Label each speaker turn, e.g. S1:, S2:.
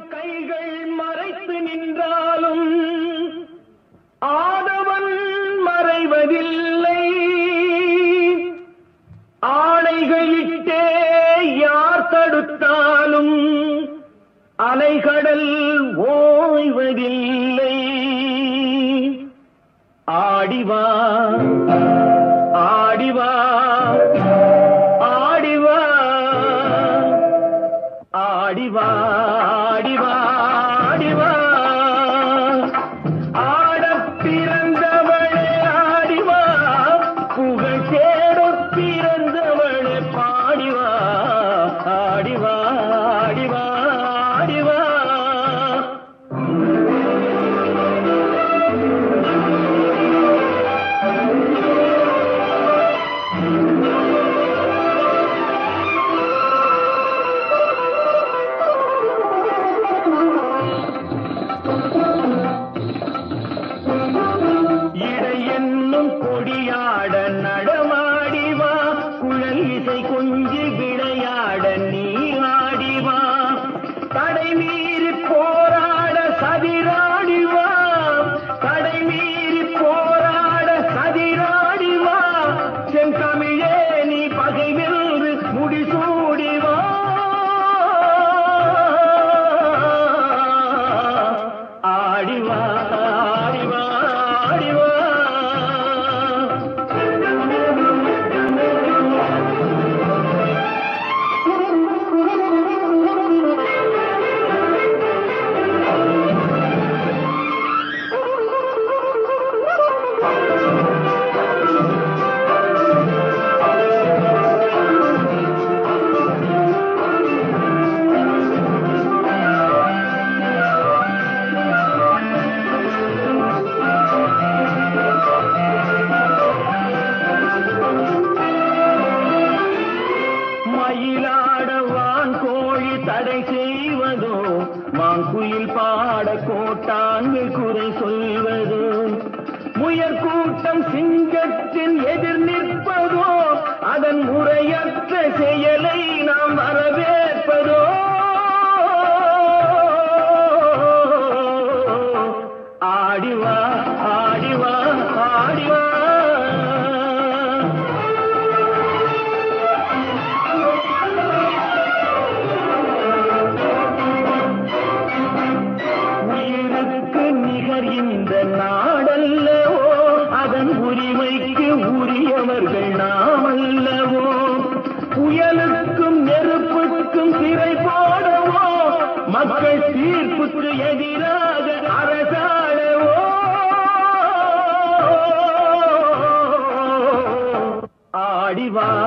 S1: கைகள் மறைத்து நின்றாலும் ஆதவன் மறைவதில்லை. ஆணைகளிட்டே யார் தடுத்தாலும் அலைகடல் ஓய்வதில்லை. ஆடிவா ஆடிவா ஆடிவா ஆடிவா ஆடிவா ஆடிவா ஆடப் பிறந்தவளே ஆடிவா, புகழ் தேடப் பிறந்தவளே பாடிவா. ஆடிவா ஆடிவா ஆடிவா. கொடியாட நடமாடிவா, குழல் இசை கொஞ்சி விளையாட நீ ஆடிவா. தடை மீறி போராட சதிராடிவா, தடை மீறி போராட சதிராடிவா. செந்தமிழே நீ பகை வென்று முடிசூடிவா. ஆடிவா ஆடிவா ஆடிவா. மயிலாடவான் கோழி தடை செய்வதோ, மாங்குயில் பாட கோட்டான்கள் குறை சொல்வதோ, முயற்கூட்டம் சிங்கத்தின் எதிர் நிற்பதோ, அதன் முறையற்ற செயலை நாம் வரவேற்பதோ. ஆடிவா ஆடிவா ஆடிவா. இந்த நாடல்லவோ, அதன் உரிமைக்கு உரியவர்கள் நாம் அல்லவோ. புயலுக்கும் நெருப்புக்கும் சிறை போடவோ, மக்கள் தீர்ப்புக்கு எதிராக அரசாளவோ. ஆடிவா